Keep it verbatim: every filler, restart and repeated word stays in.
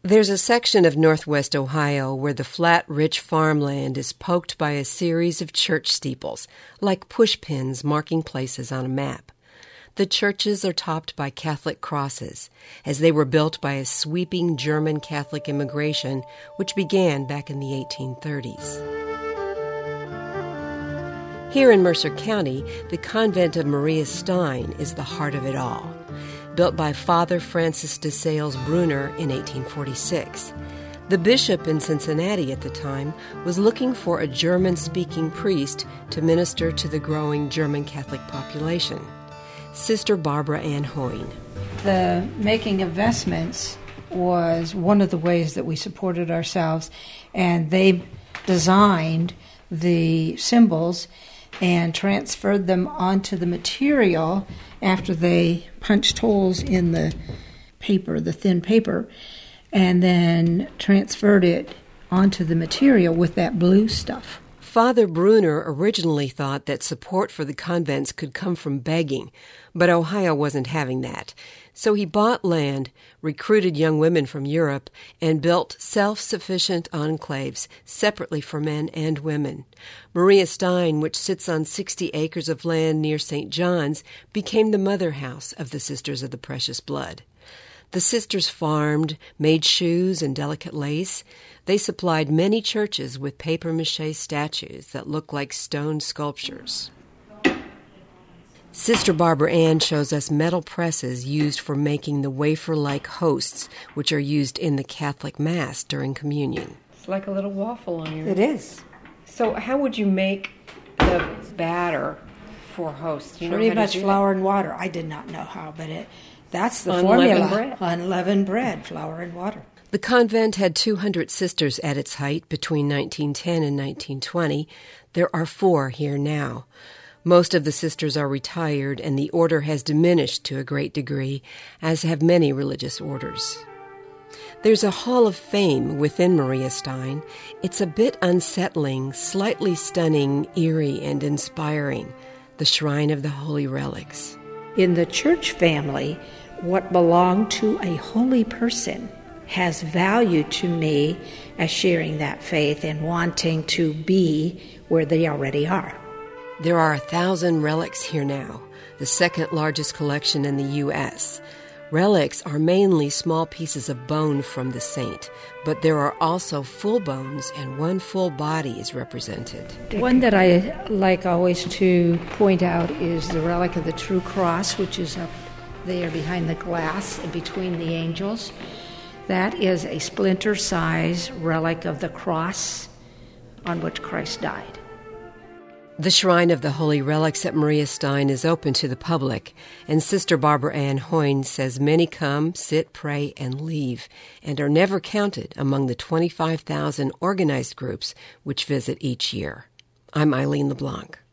There's a section of northwest Ohio where the flat, rich farmland is poked by a series of church steeples, like pushpins marking places on a map. The churches are topped by Catholic crosses, as they were built by a sweeping German Catholic immigration which began back in the eighteen thirties. Here in Mercer County, the convent of Maria Stein is the heart of it all. Built by Father Francis de Sales Brunner in eighteen forty-six. The bishop in Cincinnati at the time was looking for a German-speaking priest to minister to the growing German Catholic population. Sister Barbara Ann Hoyne. The making of vestments was one of the ways that we supported ourselves, and they designed the symbols and transferred them onto the material after they punched holes in the paper, the thin paper, and then transferred it onto the material with that blue stuff. Father Brunner originally thought that support for the convents could come from begging, but Ohio wasn't having that. So he bought land, recruited young women from Europe, and built self-sufficient enclaves separately for men and women. Maria Stein, which sits on sixty acres of land near Saint John's, became the mother house of the Sisters of the Precious Blood. The sisters farmed, made shoes and delicate lace. They supplied many churches with papier-mâché statues that look like stone sculptures. Sister Barbara Ann shows us metal presses used for making the wafer-like hosts, which are used in the Catholic Mass during communion. It's like a little waffle on your... It is. So how would you make the batter for hosts? You know Pretty how to much do flour that? and water. I did not know how, but it that's the Unleavened formula. bread. Unleavened bread, flour and water. The convent had two hundred sisters at its height between nineteen ten and nineteen twenty. There are four here now. Most of the sisters are retired, and the order has diminished to a great degree, as have many religious orders. There's a hall of fame within Maria Stein. It's a bit unsettling, slightly stunning, eerie, and inspiring. The Shrine of the Holy Relics. In the church family, what belonged to a holy person has value to me as sharing that faith and wanting to be where they already are. There are a thousand relics here now, the second largest collection in the U S Relics are mainly small pieces of bone from the saint, but there are also full bones and one full body is represented. One that I like always to point out is the relic of the True Cross, which is up there behind the glass and between the angels. That is a splinter-size relic of the cross on which Christ died. The Shrine of the Holy Relics at Maria Stein is open to the public, and Sister Barbara Ann Hoyne says many come, sit, pray, and leave, and are never counted among the twenty-five thousand organized groups which visit each year. I'm Eileen LeBlanc.